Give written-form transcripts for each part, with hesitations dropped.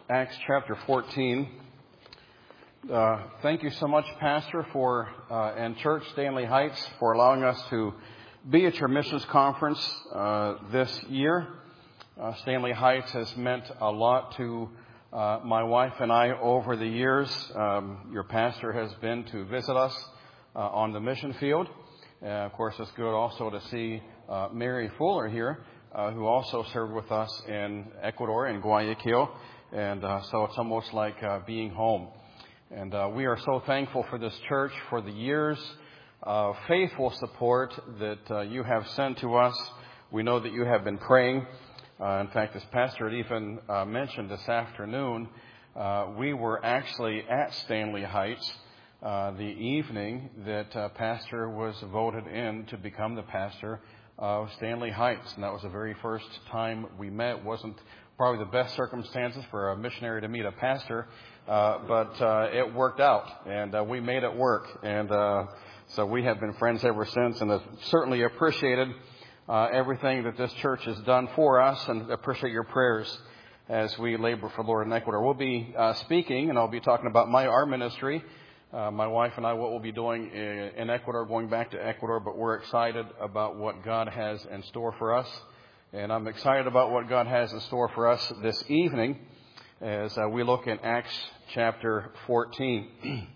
Acts chapter 14. Thank you so much, Pastor, and Church Stanley Heights, for allowing us to be at your missions conference this year. Stanley Heights has meant a lot to my wife and I over the years. Your pastor has been to visit us on the mission field. Of course, it's good also to see Mary Fuller here, who also served with us in Ecuador, in Guayaquil. And so it's almost like being home. And we are so thankful for this church, for the years of faithful support that you have sent to us. We know that you have been praying. In fact, as Pastor had even mentioned this afternoon, we were actually at Stanley Heights the evening that Pastor was voted in to become the pastor of Stanley Heights. And that was the very first time we met. It wasn't probably the best circumstances for a missionary to meet a pastor, but it worked out, and we made it work. And so we have been friends ever since, and have certainly appreciated everything that this church has done for us, and appreciate your prayers as we labor for the Lord in Ecuador. We'll be speaking, and I'll be talking about our ministry. My wife and I, what we'll be doing in Ecuador, going back to Ecuador, but we're excited about what God has in store for us. And I'm excited about what God has in store for us this evening as we look at Acts chapter 14.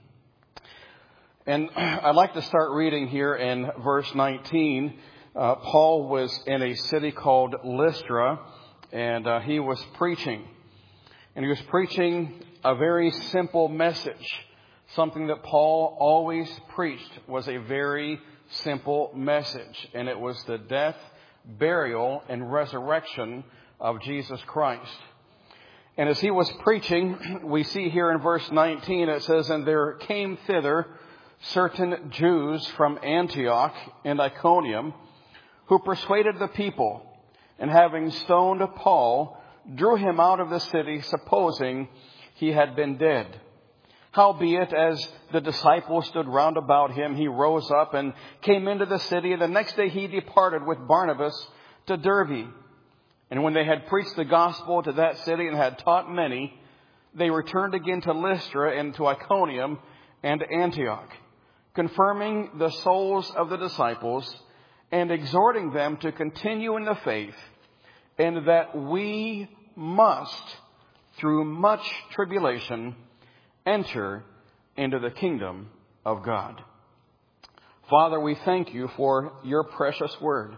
And I'd like to start reading here in verse 19. Paul was in a city called Lystra, and he was preaching. And he was preaching a very simple message. Something that Paul always preached was a very simple message, and it was the death, burial, and resurrection of Jesus Christ. And as he was preaching, we see here in verse 19, it says, "And there came thither certain Jews from Antioch and Iconium, who persuaded the people, and having stoned Paul, drew him out of the city, supposing he had been dead. Howbeit, as the disciples stood round about him, he rose up and came into the city. And the next day he departed with Barnabas to Derbe. And when they had preached the gospel to that city and had taught many, they returned again to Lystra and to Iconium and Antioch, confirming the souls of the disciples and exhorting them to continue in the faith, and that we must, through much tribulation, enter into the kingdom of God." Father, we thank you for your precious word.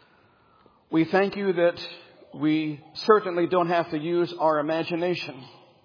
We thank you that we certainly don't have to use our imagination.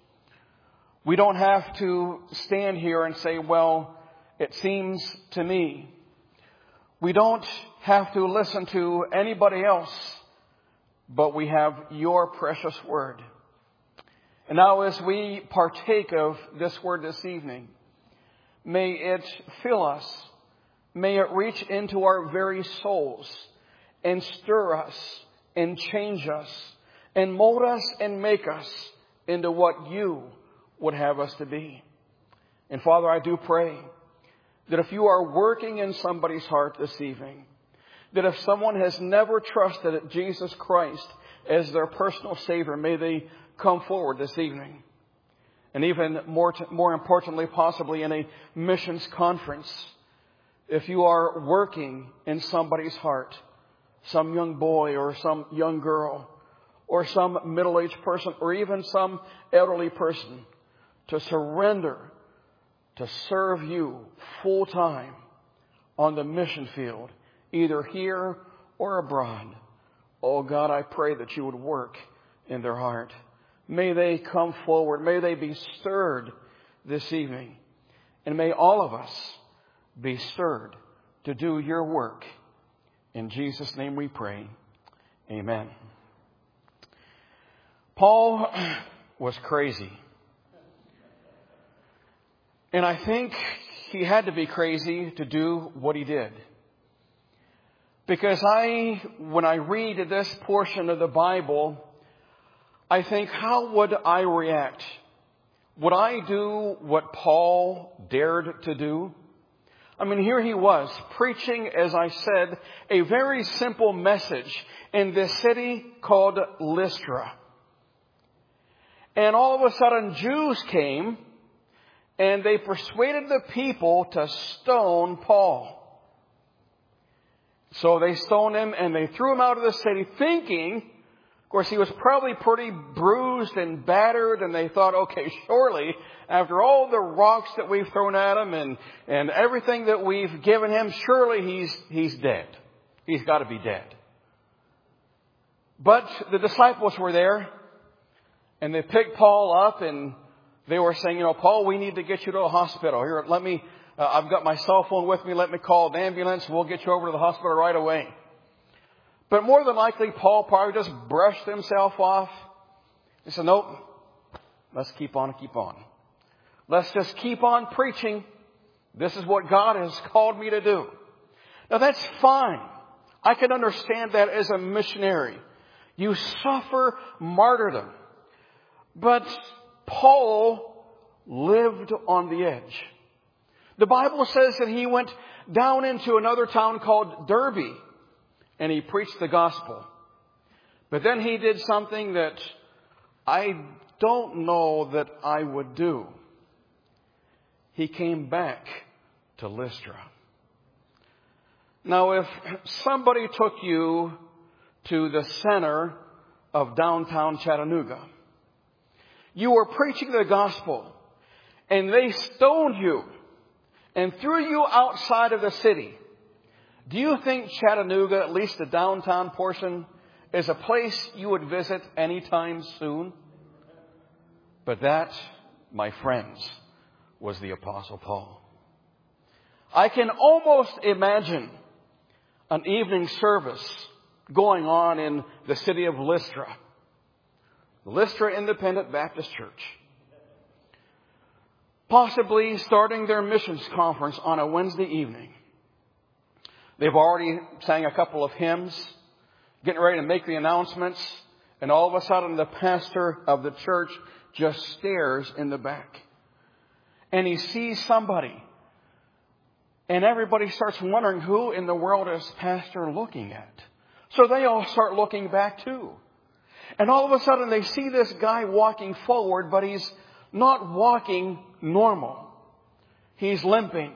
We don't have to stand here and say, well, it seems to me. We don't have to listen to anybody else, but we have your precious word. And now as we partake of this word this evening, may it fill us, may it reach into our very souls and stir us and change us and mold us and make us into what you would have us to be. And Father, I do pray that if you are working in somebody's heart this evening, that if someone has never trusted Jesus Christ as their personal Savior, may they come forward this evening. And even more importantly, possibly in a missions conference, if you are working in somebody's heart, some young boy or some young girl or some middle-aged person or even some elderly person, to surrender to serve you full time on the mission field, either here or abroad. Oh God, I pray that you would work in their heart. May they come forward. May they be stirred this evening. And may all of us be stirred to do your work. In Jesus' name we pray. Amen. Paul was crazy. And I think he had to be crazy to do what he did. Because when I read this portion of the Bible, I think, how would I react? Would I do what Paul dared to do? I mean, here he was preaching, as I said, a very simple message in this city called Lystra. And all of a sudden, Jews came, and they persuaded the people to stone Paul. So they stoned him, and they threw him out of the city, thinking, of course, he was probably pretty bruised and battered, and they thought, okay, surely, after all the rocks that we've thrown at him and everything that we've given him, surely he's dead. He's got to be dead. But the disciples were there, and they picked Paul up, and they were saying, Paul, we need to get you to a hospital. Here, I've got my cell phone with me. Let me call an ambulance. We'll get you over to the hospital right away. But more than likely, Paul probably just brushed himself off. He said, nope, let's keep on. Let's just keep on preaching. This is what God has called me to do. Now, that's fine. I can understand that as a missionary. You suffer martyrdom. But Paul lived on the edge. The Bible says that he went down into another town called Derbe, and he preached the gospel. But then he did something that I don't know that I would do. He came back to Lystra. Now, if somebody took you to the center of downtown Chattanooga, you were preaching the gospel, and they stoned you and threw you outside of the city, do you think Chattanooga, at least the downtown portion, is a place you would visit anytime soon? But that, my friends, was the Apostle Paul. I can almost imagine an evening service going on in the city of Lystra, Lystra Independent Baptist Church, possibly starting their missions conference on a Wednesday evening. They've already sang a couple of hymns, getting ready to make the announcements, and all of a sudden the pastor of the church just stares in the back. And he sees somebody. And everybody starts wondering, who in the world is pastor looking at? So they all start looking back too. And all of a sudden they see this guy walking forward, but he's not walking normal. He's limping.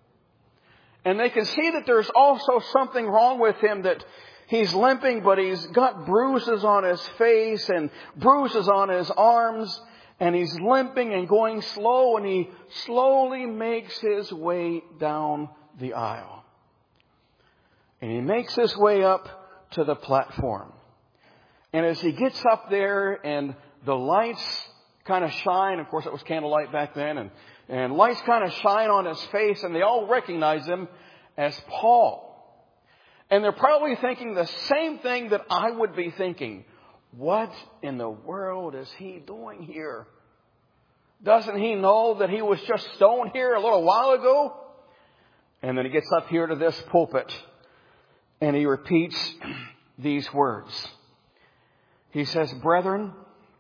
And they can see that there's also something wrong with him, that he's limping, but he's got bruises on his face and bruises on his arms. And he's limping and going slow, and he slowly makes his way down the aisle. And he makes his way up to the platform. And as he gets up there and the lights kind of shine, of course it was candlelight back then, and lights kind of shine on his face, and they all recognize him as Paul. And they're probably thinking the same thing that I would be thinking. What in the world is he doing here? Doesn't he know that he was just stoned here a little while ago? And then he gets up here to this pulpit and he repeats these words. He says, "Brethren,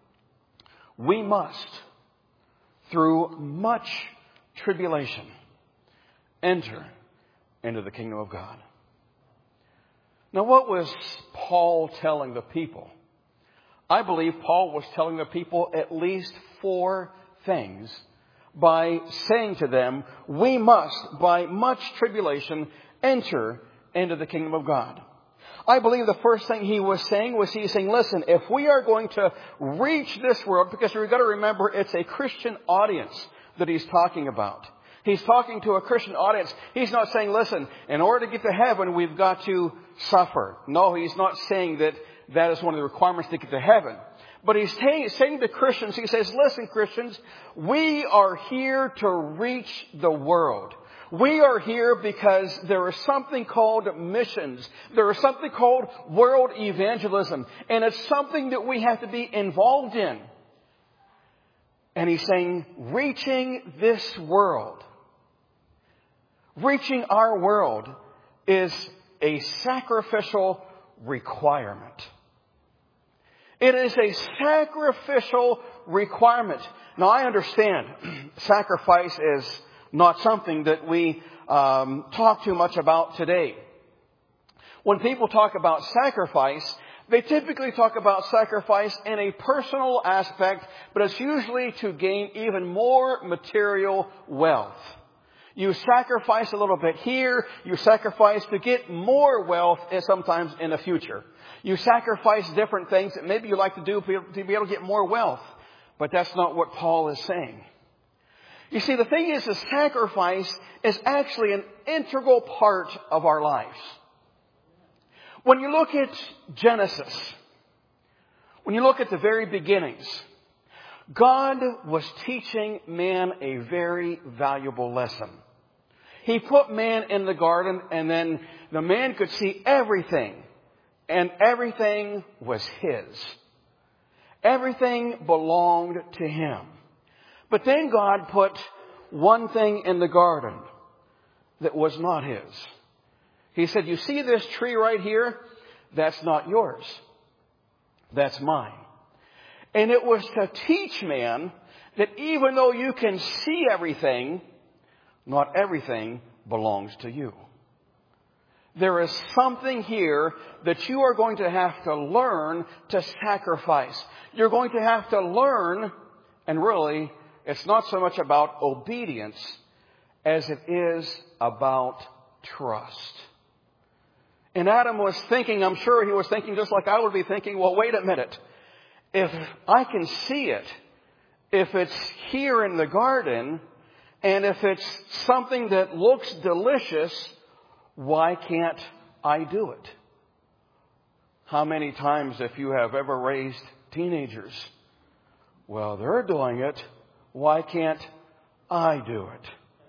we must, through much tribulation, enter into the kingdom of God." Now, what was Paul telling the people? I believe Paul was telling the people at least 4 things by saying to them, we must, by much tribulation, enter into the kingdom of God. I believe the first thing he was saying was, he's saying, listen, if we are going to reach this world, because we've got to remember it's a Christian audience that he's talking about. He's talking to a Christian audience. He's not saying, listen, in order to get to heaven, we've got to suffer. No, he's not saying that that is one of the requirements to get to heaven. But he's saying to Christians, he says, listen, Christians, we are here to reach the world. We are here because there is something called missions. There is something called world evangelism. And it's something that we have to be involved in. And he's saying, reaching this world, reaching our world is a sacrificial requirement. It is a sacrificial requirement. Now, I understand sacrifice is not something that we talk too much about today. When people talk about sacrifice, They typically talk about sacrifice in a personal aspect, but it's usually to gain even more material wealth. You sacrifice a little bit here. You sacrifice to get more wealth and sometimes in the future. You sacrifice different things that maybe you like to do to be able to get more wealth. But that's not what Paul is saying. You see, the thing is, the sacrifice is actually an integral part of our lives. When you look at Genesis, when you look at the very beginnings, God was teaching man a very valuable lesson. He put man in the garden, and then the man could see everything, and everything was his. Everything belonged to him. But then God put one thing in the garden that was not his. He said, you see this tree right here? That's not yours. That's mine. And it was to teach man that even though you can see everything, not everything belongs to you. There is something here that you are going to have to learn to sacrifice. You're going to have to learn, and really, it's not so much about obedience as it is about trust. And Adam was thinking, I'm sure he was thinking just like I would be thinking, well, wait a minute. If I can see it, if it's here in the garden, and if it's something that looks delicious, why can't I do it? How many times, if you have ever raised teenagers, well, they're doing it, why can't I do it?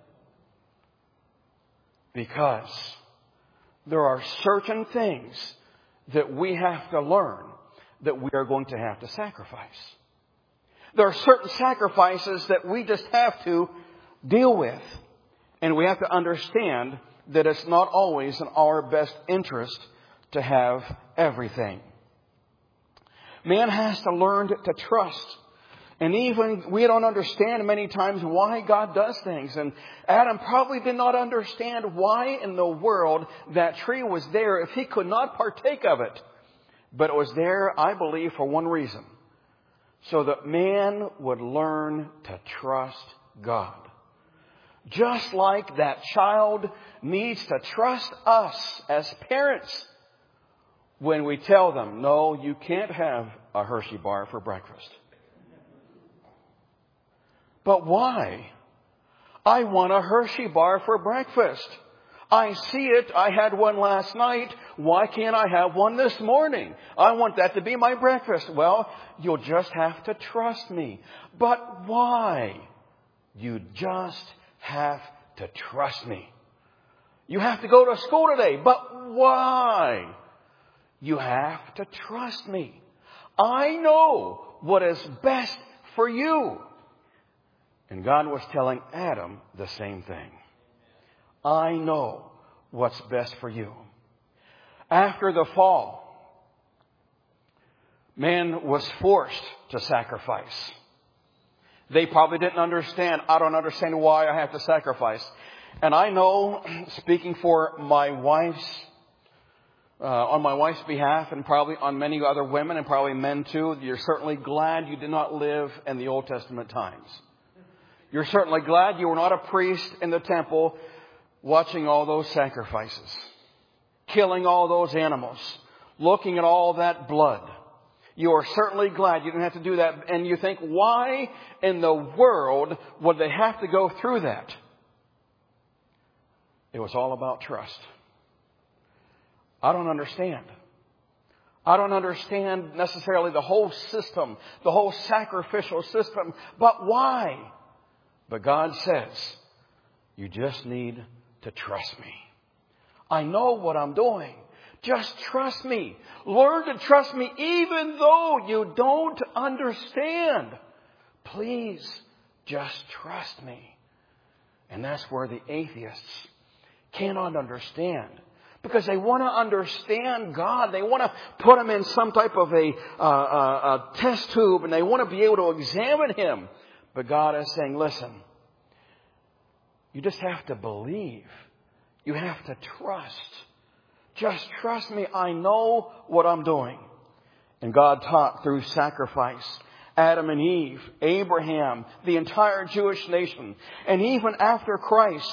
Because there are certain things that we have to learn that we are going to have to sacrifice. There are certain sacrifices that we just have to deal with. And we have to understand that it's not always in our best interest to have everything. Man has to learn to trust. And even we don't understand many times why God does things. And Adam probably did not understand why in the world that tree was there if he could not partake of it. But it was there, I believe, for one reason. So that man would learn to trust God. Just like that child needs to trust us as parents when we tell them, no, you can't have a Hershey bar for breakfast. But why? I want a Hershey bar for breakfast. I see it. I had one last night. Why can't I have one this morning? I want that to be my breakfast. Well, you'll just have to trust me. But why? You just have to trust me. You have to go to school today. But why? You have to trust me. I know what is best for you. And God was telling Adam the same thing. I know what's best for you. After the fall, man was forced to sacrifice. They probably didn't understand. I don't understand why I have to sacrifice. And I know, speaking for my wife's, on my wife's behalf, and probably on many other women, and probably men too, you're certainly glad you did not live in the Old Testament times. You're certainly glad you were not a priest in the temple watching all those sacrifices, killing all those animals, looking at all that blood. You are certainly glad you didn't have to do that. And you think, why in the world would they have to go through that? It was all about trust. I don't understand. I don't understand necessarily the whole system, the whole sacrificial system. But why? But God says, you just need to trust me. I know what I'm doing. Just trust me. Learn to trust me even though you don't understand. Please just trust me. And that's where the atheists cannot understand. Because they want to understand God. They want to put Him in some type of a test tube. And they want to be able to examine Him. But God is saying, listen, you just have to believe. You have to trust. Just trust me. I know what I'm doing. And God taught through sacrifice. Adam and Eve, Abraham, the entire Jewish nation, and even after Christ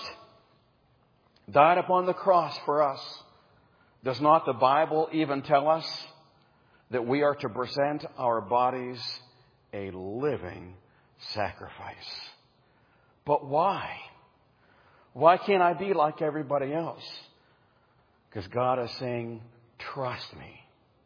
died upon the cross for us, does not the Bible even tell us that we are to present our bodies a living sacrifice? But why? Why can't I be like everybody else? Because God is saying, trust me.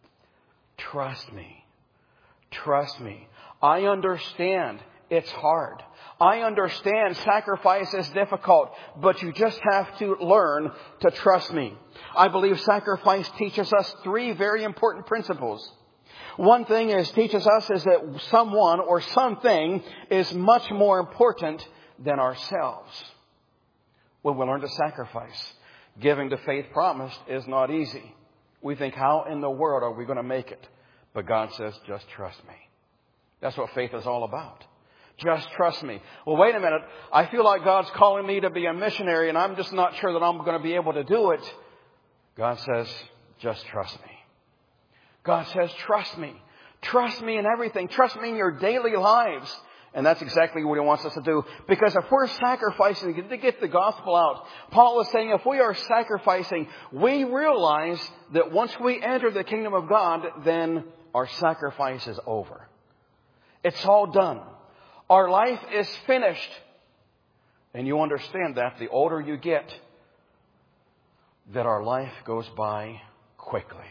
Trust me. Trust me. I understand it's hard. I understand sacrifice is difficult, but you just have to learn to trust me. I believe sacrifice teaches us three very important principles. One thing it teaches us is that someone or something is much more important than ourselves. When we learn to sacrifice, giving the faith promised is not easy. We think, how in the world are we going to make it? But God says, just trust me. That's what faith is all about. Just trust me. Well, wait a minute. I feel like God's calling me to be a missionary and I'm just not sure that I'm going to be able to do it. God says, just trust me. God says, trust me. Trust me in everything. Trust me in your daily lives. And that's exactly what He wants us to do. Because if we're sacrificing to get the gospel out, Paul is saying if we are sacrificing, we realize that once we enter the kingdom of God, then our sacrifice is over. It's all done. Our life is finished. And you understand that the older you get, that our life goes by quickly.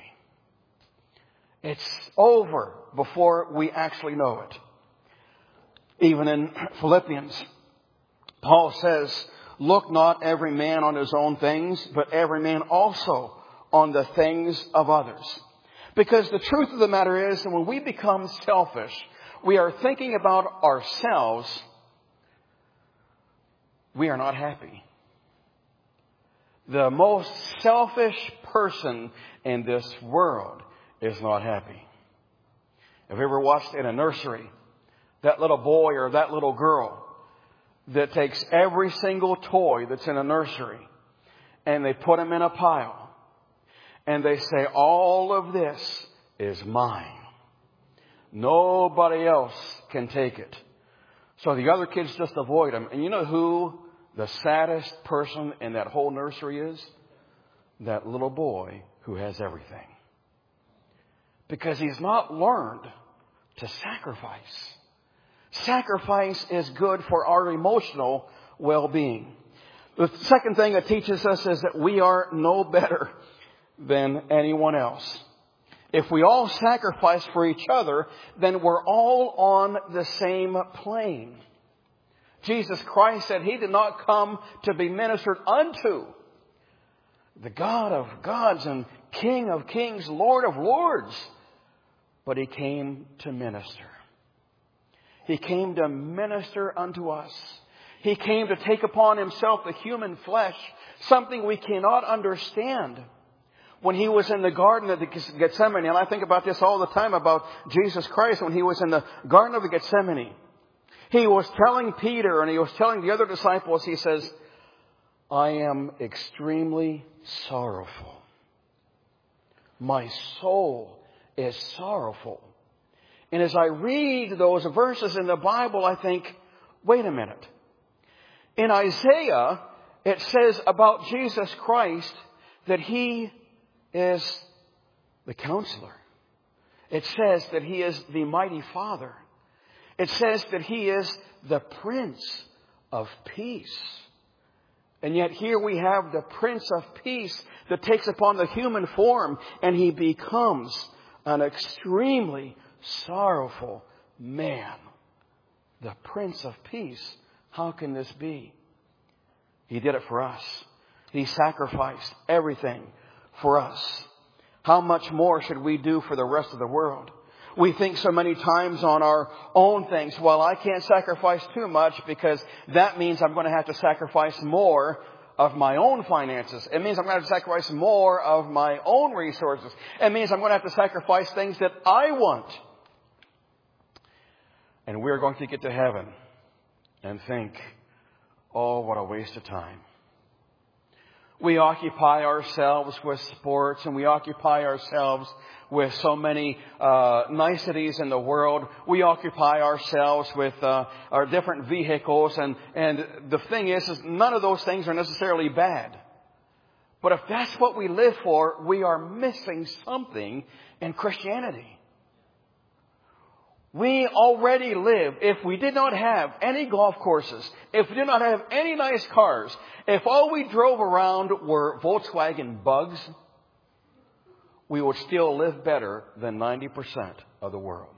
It's over before we actually know it. Even in Philippians, Paul says, look not every man on his own things, but every man also on the things of others. Because the truth of the matter is that when we become selfish, we are thinking about ourselves, we are not happy. The most selfish person in this world is not happy. Have you ever watched in a nursery that little boy or that little girl that takes every single toy that's in a nursery and they put them in a pile and they say, all of this is mine. Nobody else can take it. So the other kids just avoid them. And you know who the saddest person in that whole nursery is? That little boy who has everything. Because he's not learned to sacrifice. Sacrifice is good for our emotional well-being. The second thing it teaches us is that we are no better than anyone else. If we all sacrifice for each other, then we're all on the same plane. Jesus Christ said He did not come to be ministered unto. The God of gods and King of kings, Lord of lords. But He came to minister. He came to minister unto us. He came to take upon Himself the human flesh, something we cannot understand. When He was in the Garden of Gethsemane, and I think about this all the time about Jesus Christ, when He was in the Garden of Gethsemane, He was telling Peter and He was telling the other disciples, He says, I am extremely sorrowful. My soul is sorrowful. And as I read those verses in the Bible, I think, wait a minute. In Isaiah, it says about Jesus Christ that He is the Counselor. It says that He is the Mighty Father. It says that He is the Prince of Peace. And yet here we have the Prince of Peace that takes upon the human form and He becomes an extremely sorrowful man. The Prince of Peace. How can this be? He did it for us. He sacrificed everything for us. How much more should we do for the rest of the world? We think so many times on our own things. Well, I can't sacrifice too much because that means I'm going to have to sacrifice more of my own finances. It means I'm going to have to sacrifice more of my own resources. It means I'm going to have to sacrifice things that I want. And we're going to get to heaven and think, oh, what a waste of time. We occupy ourselves with sports, and we occupy ourselves with so many niceties in the world. We occupy ourselves with our different vehicles, and the thing is none of those things are necessarily bad. But if that's what we live for, we are missing something in Christianity. We already live, if we did not have any golf courses, if we did not have any nice cars, if all we drove around were Volkswagen Bugs, we would still live better than 90% of the world.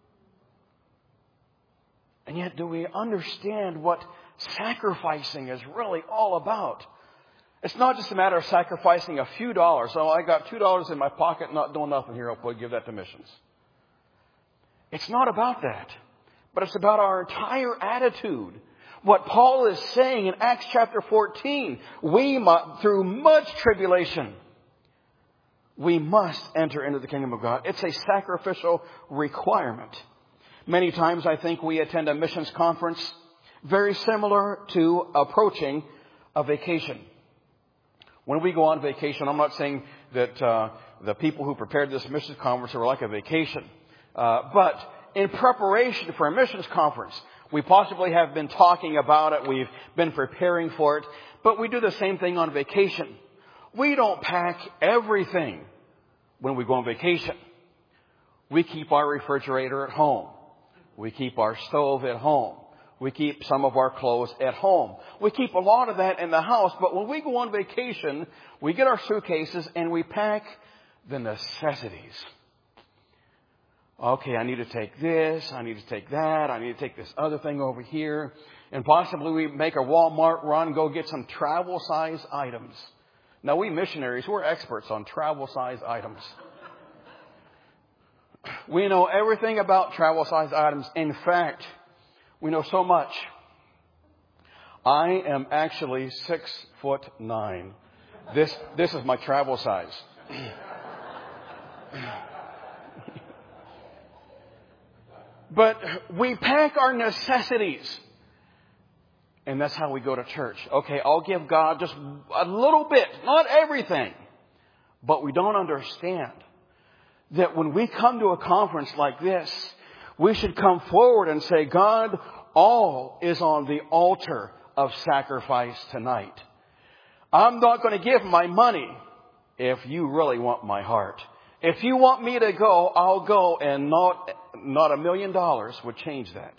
And yet, do we understand what sacrificing is really all about? It's not just a matter of sacrificing a few dollars. Oh, I got $2 in my pocket, not doing nothing here. I'll give that to missions. It's not about that, but it's about our entire attitude. What Paul is saying in Acts chapter 14, through much tribulation, we must enter into the kingdom of God. It's a sacrificial requirement. Many times I think we attend a missions conference very similar to approaching a vacation. When we go on vacation, I'm not saying that the people who prepared this missions conference are like a vacation. But in preparation for a missions conference, we possibly have been talking about it. We've been preparing for it. But we do the same thing on vacation. We don't pack everything when we go on vacation. We keep our refrigerator at home. We keep our stove at home. We keep some of our clothes at home. We keep a lot of that in the house. But when we go on vacation, we get our suitcases and we pack the necessities. Okay, I need to take this, I need to take that, I need to take this other thing over here. And possibly we make a Walmart run, go get some travel size items. Now we missionaries, we're experts on travel size items. We know everything about travel size items. In fact, we know so much. I am actually 6'9". This is my travel size. But we pack our necessities. And that's how we go to church. Okay, I'll give God just a little bit, not everything. But we don't understand that when we come to a conference like this, we should come forward and say, God, all is on the altar of sacrifice tonight. I'm not going to give my money if you really want my heart. If you want me to go, I'll go, and not $1 million would change that.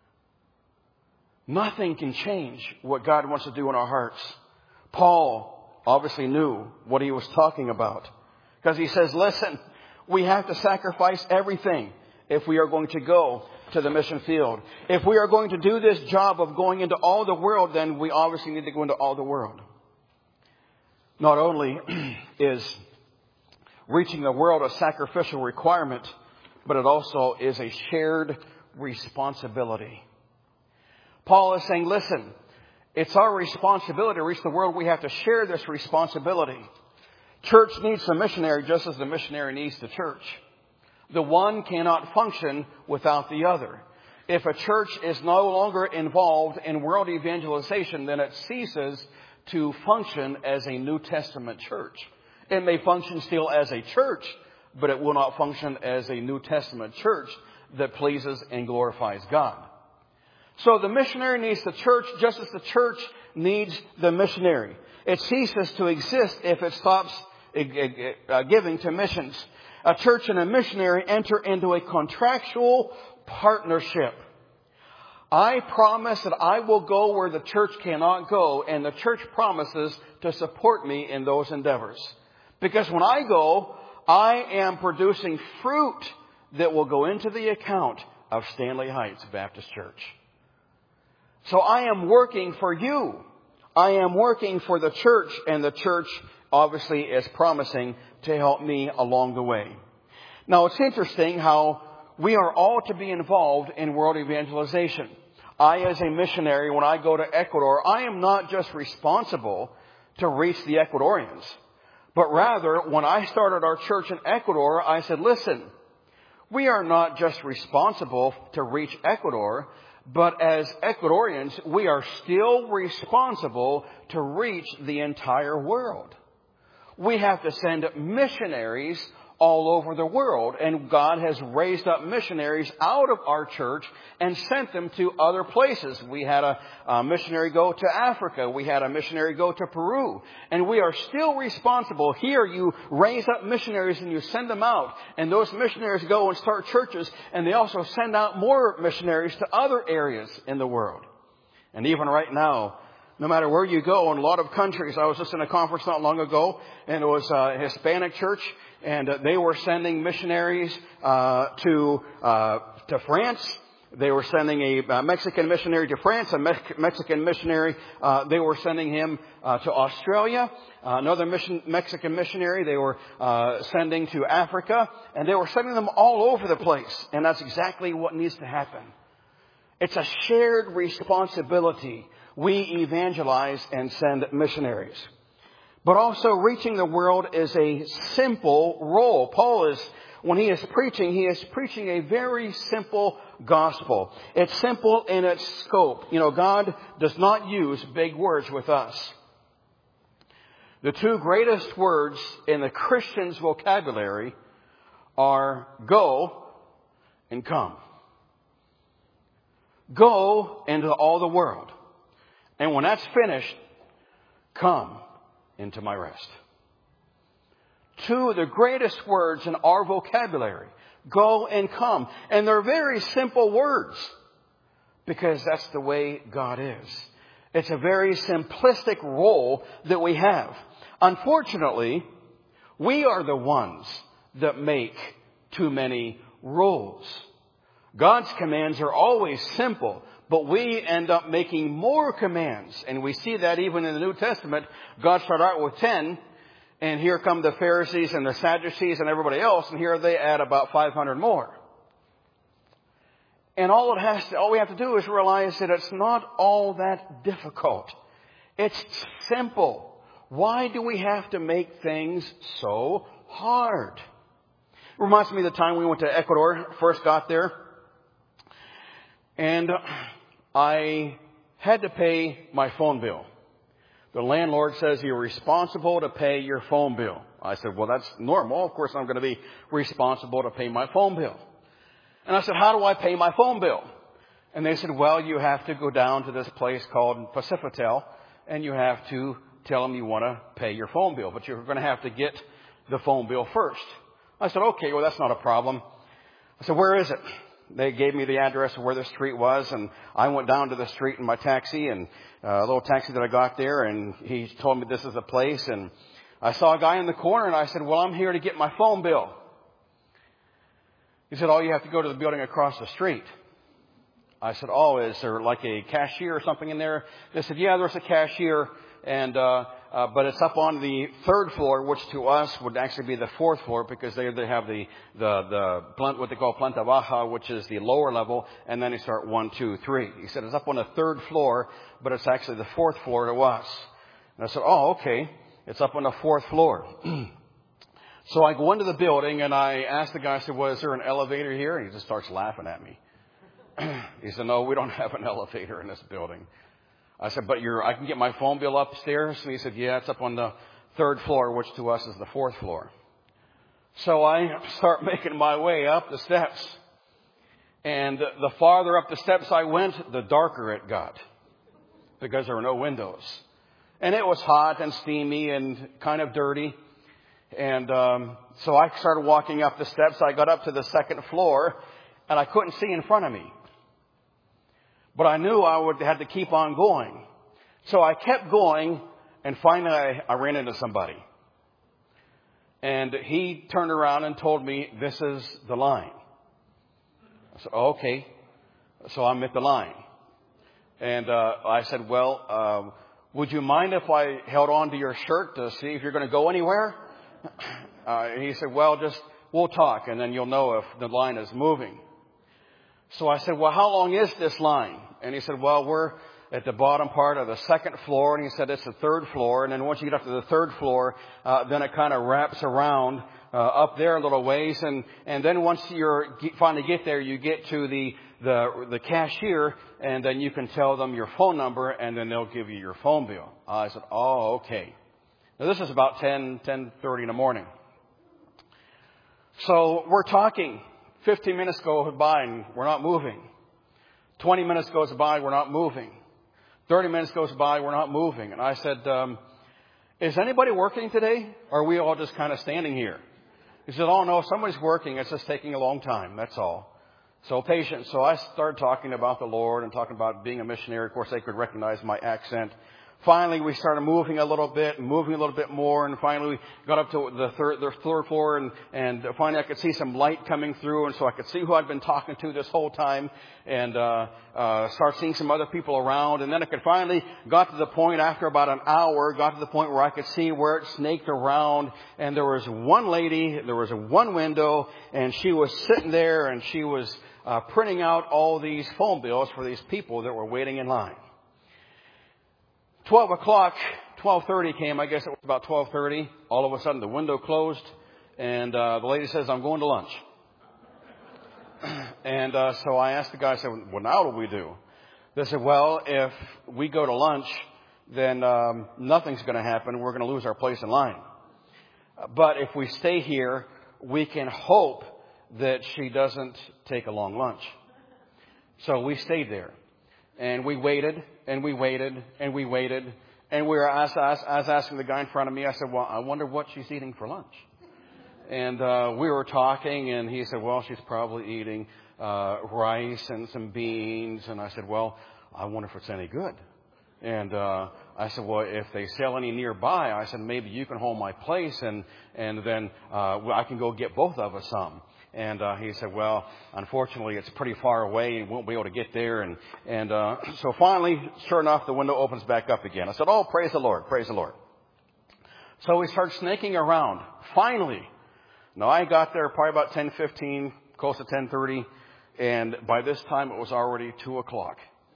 Nothing can change what God wants to do in our hearts. Paul obviously knew what he was talking about, because he says, listen, we have to sacrifice everything if we are going to go to the mission field. If we are going to do this job of going into all the world, then we obviously need to go into all the world. Not only is reaching the world a sacrificial requirement, but it also is a shared responsibility. Paul is saying, listen, it's our responsibility to reach the world. We have to share this responsibility. Church needs the missionary just as the missionary needs the church. The one cannot function without the other. If a church is no longer involved in world evangelization, then it ceases to function as a New Testament church. It may function still as a church, but it will not function as a New Testament church that pleases and glorifies God. So the missionary needs the church just as the church needs the missionary. It ceases to exist if it stops giving to missions. A church and a missionary enter into a contractual partnership. I promise that I will go where the church cannot go, and the church promises to support me in those endeavors. Because when I go, I am producing fruit that will go into the account of Stanley Heights Baptist Church. So I am working for you. I am working for the church, and the church obviously is promising to help me along the way. Now, it's interesting how we are all to be involved in world evangelization. I, as a missionary, when I go to Ecuador, I am not just responsible to reach the Ecuadorians, but rather, when I started our church in Ecuador, I said, listen, We are not just responsible to reach Ecuador, but as Ecuadorians, we are still responsible to reach the entire world. We have to send missionaries all over the world, and God has raised up missionaries out of our church and sent them to other places. We had a missionary go to Africa. We had a missionary go to Peru. And we are still responsible. Here you raise up missionaries and you send them out, and those missionaries go and start churches, and they also send out more missionaries to other areas in the world. And even right now, no matter where you go, in a lot of countries, I was just in a conference not long ago, and it was a Hispanic church, and they were sending missionaries to France. They were sending a Mexican missionary to France, a Mexican missionary. They were sending him to Australia. Another Mexican missionary they were sending to Africa, and they were sending them all over the place. And that's exactly what needs to happen. It's a shared responsibility. We evangelize and send missionaries. But also reaching the world is a simple role. Paul when he is preaching a very simple gospel. It's simple in its scope. You know, God does not use big words with us. The two greatest words in the Christian's vocabulary are go and come. Go into all the world. And when that's finished, come into my rest. Two of the greatest words in our vocabulary. Go and come. And they're very simple words because that's the way God is. It's a very simplistic role that we have. Unfortunately, we are the ones that make too many rules. God's commands are always simple, but we end up making more commands. And we see that even in the New Testament. God started out with 10, and here come the Pharisees and the Sadducees and everybody else, and here they add about 500 more. And all we have to do is realize that it's not all that difficult. It's simple. Why do we have to make things so hard? It reminds me of the time we went to Ecuador, first got there. And I had to pay my phone bill. The landlord says you're responsible to pay your phone bill. I said, well, that's normal. Of course, I'm going to be responsible to pay my phone bill. And I said, how do I pay my phone bill? And they said, well, you have to go down to this place called Pacifitel, and you have to tell them you want to pay your phone bill, but you're going to have to get the phone bill first. I said, okay, well, that's not a problem. I said, where is it? They gave me the address of where the street was, and I went down to the street in my taxi, and a little taxi that I got there, and he told me this is the place, and I saw a guy in the corner, and I said, well, I'm here to get my phone bill. He said, oh, you have to go to the building across the street. I said, oh, is there like a cashier or something in there? They said, yeah, there's a cashier, and but it's up on the third floor, which to us would actually be the fourth floor, because they have the what they call planta baja, which is the lower level, and then they start 1, 2, 3. He said it's up on the third floor, but it's actually the fourth floor to us. And I said, oh, okay, it's up on the fourth floor. So I go into the building and I asked the guy, I said, well, is there an elevator here? And he just starts laughing at me. He said, no, we don't have an elevator in this building. I said, but I can get my phone bill upstairs? And he said, yeah, it's up on the third floor, which to us is the fourth floor. So I start making my way up the steps. And the farther up the steps I went, the darker it got, because there were no windows. And it was hot and steamy and kind of dirty. And so I started walking up the steps. I got up to the second floor, and I couldn't see in front of me. But I knew I would have to keep on going. So I kept going, and finally I ran into somebody. And he turned around and told me, this is the line. I said, oh, okay. So I'm at the line. And I said, well, would you mind if I held on to your shirt to see if you're going to go anywhere? He said, well, we'll talk, and then you'll know if the line is moving. So I said, well, how long is this line? And he said, well, we're at the bottom part of the second floor, and he said it's the third floor. And then once you get up to the third floor, then it kind of wraps around up there a little ways. And then once finally get there, you get to the cashier, and then you can tell them your phone number, and then they'll give you your phone bill. I said, oh, okay. Now this is about 10:30 in the morning. So we're talking. 15 minutes go by and we're not moving. 20 minutes goes by, we're not moving. 30 minutes goes by, we're not moving. And I said, is anybody working today? Or are we all just kind of standing here? He said, oh no, somebody's working. It's just taking a long time. That's all. So patient. So I started talking about the Lord and talking about being a missionary. Of course, they could recognize my accent. Finally, we started moving a little bit and moving a little bit more. And finally, we got up to the third floor. And finally, I could see some light coming through. And so I could see who I'd been talking to this whole time. And start seeing some other people around. And then I could finally got to the point after about an hour, got to the point where I could see where it snaked around. And there was one lady, there was one window. And she was sitting there and she was printing out all these phone bills for these people that were waiting in line. 12 o'clock, 12:30 came. I guess it was about 12:30. All of a sudden, the window closed, and the lady says, I'm going to lunch. And so I asked the guy, I said, well, now what do we do? They said, well, if we go to lunch, then nothing's going to happen. We're going to lose our place in line. But if we stay here, we can hope that she doesn't take a long lunch. So we stayed there. And we waited, and we waited, and we waited. And we were I was asking the guy in front of me, I said, well, I wonder what she's eating for lunch. And we were talking, and he said, well, she's probably eating rice and some beans. And I said, well, I wonder if it's any good. And I said, well, if they sell any nearby, I said, maybe you can hold my place, and then I can go get both of us some. And he said, well, unfortunately, it's pretty far away and won't be able to get there. And so finally, sure enough, the window opens back up again. I said, oh, praise the Lord, praise the Lord. So we started snaking around. Finally, now I got there probably about 10:15, close to 10:30. And by this time, it was already 2 o'clock.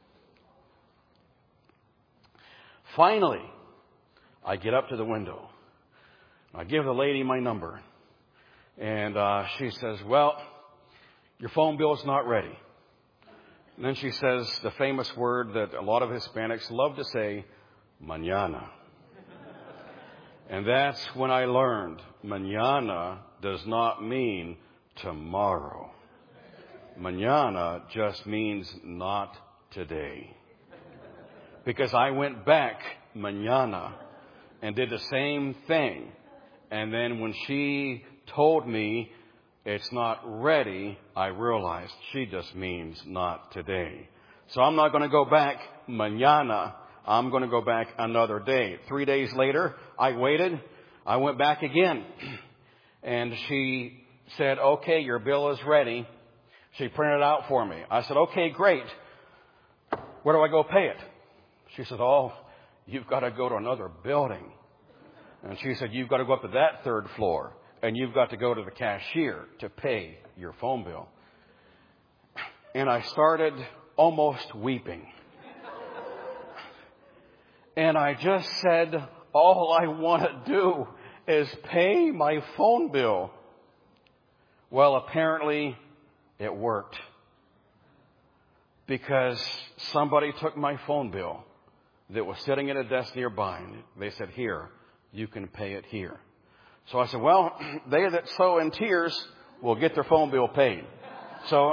Finally, I get up to the window. I give the lady my number. And she says, well, your phone bill is not ready. And then she says the famous word that a lot of Hispanics love to say, mañana. And that's when I learned mañana does not mean tomorrow. Mañana just means not today. Because I went back mañana and did the same thing. And then when she told me it's not ready, I realized she just means not today. So I'm not going to go back mañana. I'm going to go back another day. 3 days later, I waited. I went back again. And she said, okay, your bill is ready. She printed it out for me. I said, okay, great. Where do I go pay it? She said, oh, you've got to go to another building. And she said, you've got to go up to that third floor. And you've got to go to the cashier to pay your phone bill. And I started almost weeping. And I just said, all I want to do is pay my phone bill. Well, apparently it worked. Because somebody took my phone bill that was sitting at a desk nearby. And they said, here, you can pay it here. So I said, well, they that sow in tears will get their phone bill paid. So,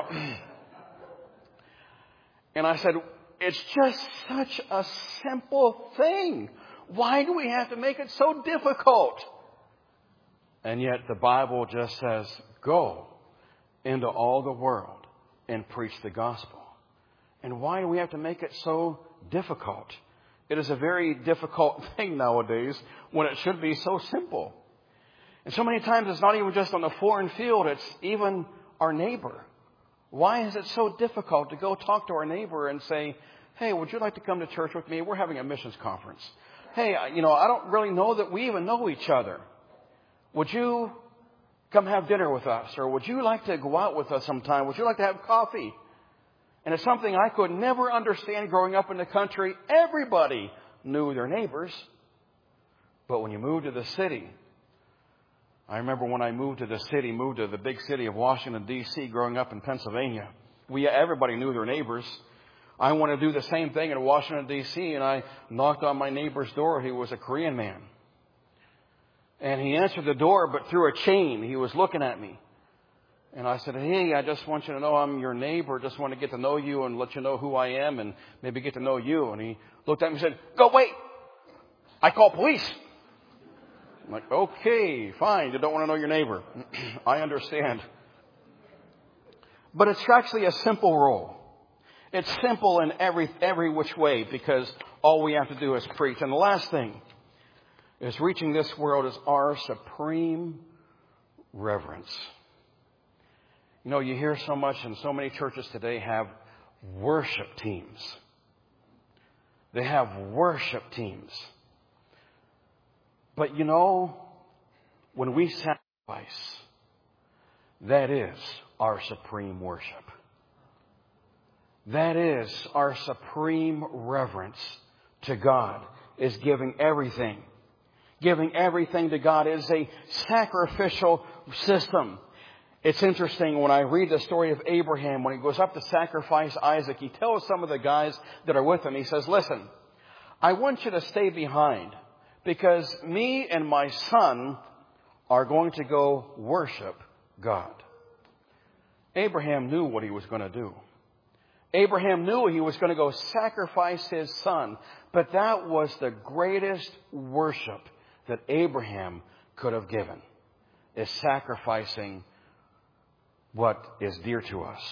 and I said, it's just such a simple thing. Why do we have to make it so difficult? And yet the Bible just says, go into all the world and preach the gospel. And why do we have to make it so difficult? It is a very difficult thing nowadays when it should be so simple. And so many times it's not even just on the foreign field, it's even our neighbor. Why is it so difficult to go talk to our neighbor and say, hey, would you like to come to church with me? We're having a missions conference. Hey, I don't really know that we even know each other. Would you come have dinner with us? Or would you like to go out with us sometime? Would you like to have coffee? And it's something I could never understand growing up in the country. Everybody knew their neighbors. But when you move to the city, I remember when I moved to the big city of Washington, D.C., growing up in Pennsylvania. Everybody knew their neighbors. I wanted to do the same thing in Washington, D.C., and I knocked on my neighbor's door. He was a Korean man. And he answered the door, but through a chain. He was looking at me. And I said, hey, I just want you to know I'm your neighbor. Just want to get to know you and let you know who I am and maybe get to know you. And he looked at me and said, go wait. I call police. I'm like, okay, fine. You don't want to know your neighbor. I understand. But it's actually a simple role. It's simple in every which way because all we have to do is preach. And the last thing is reaching this world is our supreme reverence. You know, you hear so much, and so many churches today have worship teams. They have worship teams. But you know, when we sacrifice, that is our supreme worship. That is our supreme reverence to God, is giving everything. Giving everything to God is a sacrificial system. It's interesting when I read the story of Abraham, when he goes up to sacrifice Isaac, he tells some of the guys that are with him, he says, listen, I want you to stay behind because me and my son are going to go worship God. Abraham knew what he was going to do. Abraham knew he was going to go sacrifice his son, but that was the greatest worship that Abraham could have given, is sacrificing what is dear to us.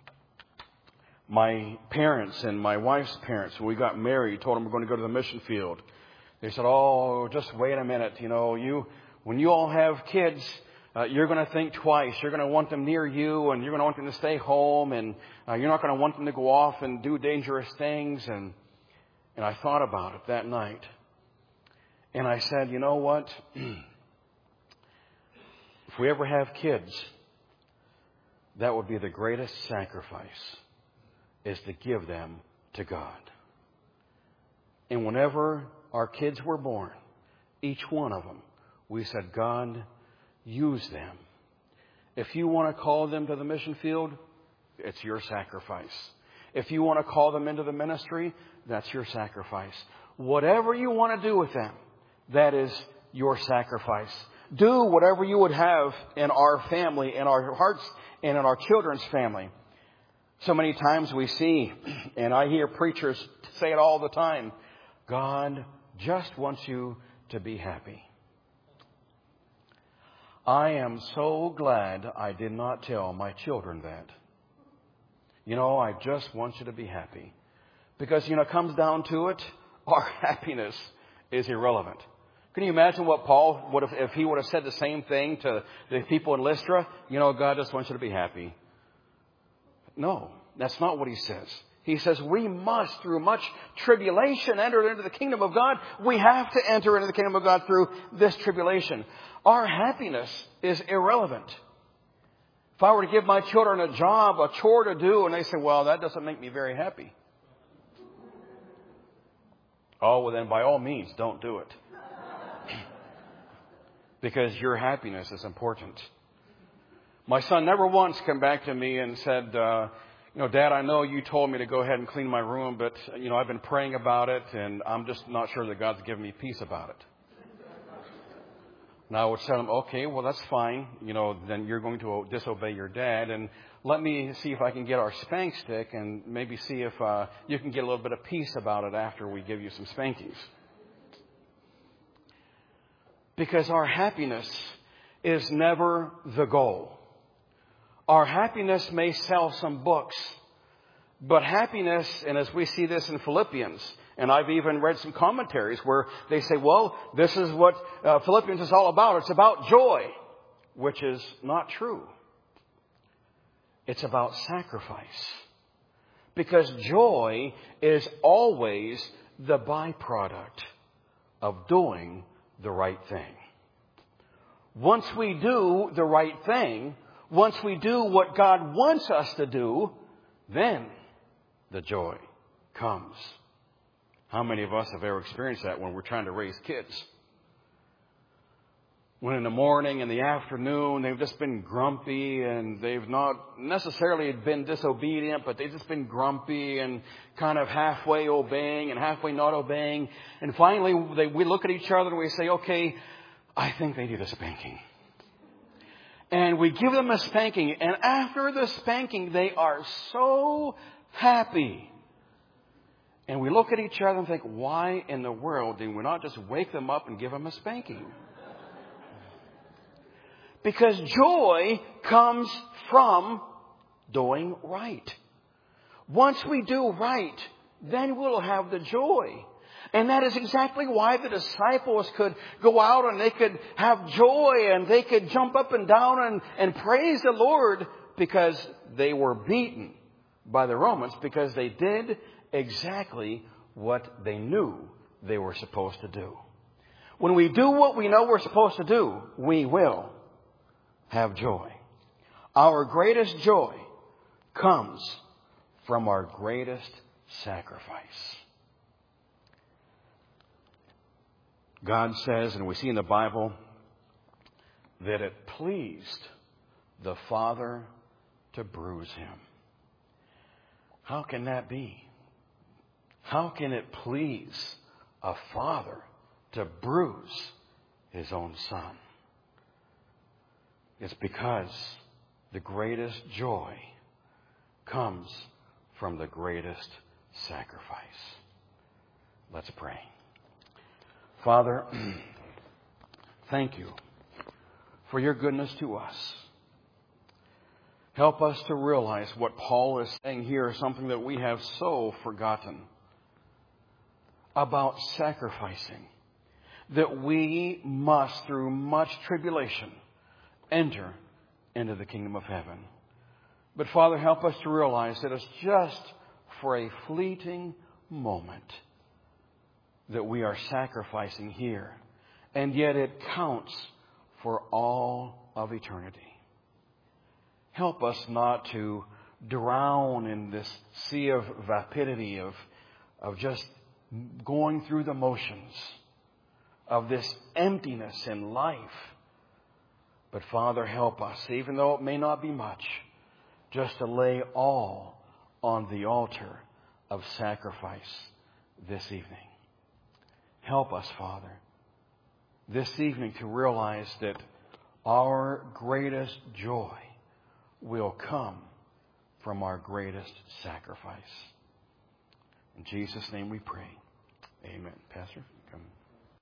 My parents and my wife's parents, when we got married, told them we're going to go to the mission field. They said, oh, just wait a minute. You know, when you all have kids, you're going to think twice. You're going to want them near you, and you're going to want them to stay home, and you're not going to want them to go off and do dangerous things. And I thought about it that night. And I said, you know what? If we ever have kids, that would be the greatest sacrifice, is to give them to God. And whenever our kids were born, each one of them, we said, God, use them. If you want to call them to the mission field, it's your sacrifice. If you want to call them into the ministry, that's your sacrifice. Whatever you want to do with them, that is your sacrifice. Do whatever you would have in our family, in our hearts, and in our children's family. So many times we see, and I hear preachers say it all the time, God just wants you to be happy. I am so glad I did not tell my children that. You know, I just want you to be happy. Because, you know, it comes down to it, our happiness is irrelevant. Can you imagine what Paul would have, if he would have said the same thing to the people in Lystra? You know, God just wants you to be happy. No, that's not what he says. He says we must, through much tribulation, enter into the kingdom of God. We have to enter into the kingdom of God through this tribulation. Our happiness is irrelevant. If I were to give my children a job, a chore to do, and they say, well, that doesn't make me very happy. Oh, well, then by all means, don't do it. Because your happiness is important. My son never once came back to me and said, you know, Dad, I know you told me to go ahead and clean my room, but, you know, I've been praying about it, and I'm just not sure that God's given me peace about it. And I would tell him, okay, well, that's fine. You know, then you're going to disobey your dad, and let me see if I can get our spank stick and maybe see if you can get a little bit of peace about it after we give you some spankings. Because our happiness is never the goal. Our happiness may sell some books, but happiness, and as we see this in Philippians, and I've even read some commentaries where they say, well, this is what Philippians is all about. It's about joy, which is not true. It's about sacrifice. Because joy is always the byproduct of doing the right thing. Once we do the right thing, once we do what God wants us to do, then the joy comes. How many of us have ever experienced that when we're trying to raise kids? When in the morning and the afternoon they've just been grumpy and they've not necessarily been disobedient, but they've just been grumpy and kind of halfway obeying and halfway not obeying. And finally we look at each other and we say, okay, I think they need a spanking. And we give them a spanking. And after the spanking, they are so happy. And we look at each other and think, why in the world did we not just wake them up and give them a spanking? Because joy comes from doing right. Once we do right, then we'll have the joy. And that is exactly why the disciples could go out and they could have joy and they could jump up and down and praise the Lord, because they were beaten by the Romans because they did exactly what they knew they were supposed to do. When we do what we know we're supposed to do, we will have joy. Our greatest joy comes from our greatest sacrifice. God says, and we see in the Bible, that it pleased the Father to bruise him. How can that be? How can it please a father to bruise his own son? It's because the greatest joy comes from the greatest sacrifice. Let's pray. Father, thank you for your goodness to us. Help us to realize what Paul is saying here is something that we have so forgotten about sacrificing, that we must, through much tribulation, enter into the kingdom of heaven. But Father, help us to realize that it's just for a fleeting moment that we are sacrificing here, and yet it counts for all of eternity. Help us not to drown in this sea of vapidity, of just going through the motions, of this emptiness in life. But Father, help us, even though it may not be much, just to lay all on the altar of sacrifice this evening. Help us, Father, this evening to realize that our greatest joy will come from our greatest sacrifice. In Jesus' name we pray. Amen. Pastor, come.